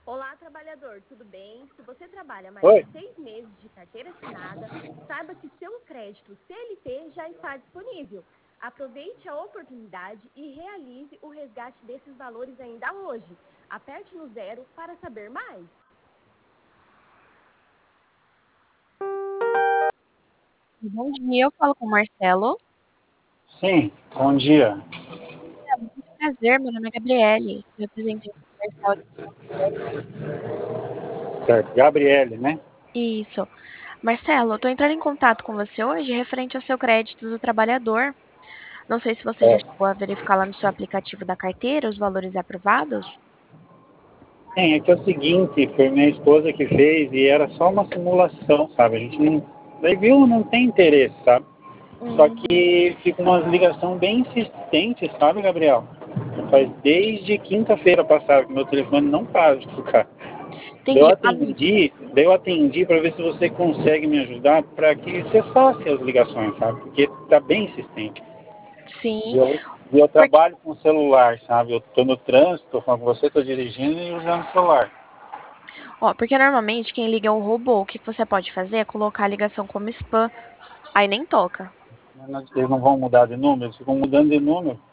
Olá, trabalhador, tudo bem? Se você trabalha mais Oi. de 6 meses de carteira assinada, saiba que seu crédito CLT já está disponível. Aproveite a oportunidade e realize o resgate desses valores ainda hoje. Aperte no 0 para saber mais. Bom dia, eu falo com o Marcelo. Sim, bom dia. Muito prazer, meu nome é Gabriele, representante comercial. Certo, Gabriele, né? Isso. Marcelo, eu tô entrando em contato com você hoje referente ao seu crédito do trabalhador. Não sei se você já É. chegou a verificar lá no seu aplicativo da carteira os valores aprovados. Sim, é que é o seguinte, foi minha esposa que fez e era só uma simulação, sabe? A gente não. Daí viu, não tem interesse, sabe? Só Hum, que fica uma ligação bem insistente, sabe, Gabriel? Faz desde quinta-feira passada que meu telefone não para de tocar. entendi. Daí eu atendi para ver se você consegue me ajudar para que cessasse as ligações, sabe? Porque tá bem insistente. E Sim, eu porque, trabalho com celular, sabe? Eu tô no trânsito, tô falando com você, tô dirigindo e usando o celular. porque normalmente quem liga é o robô. O que você pode fazer é colocar a ligação como spam, aí nem toca. Eles não vão mudar de número, eles ficam mudando de número.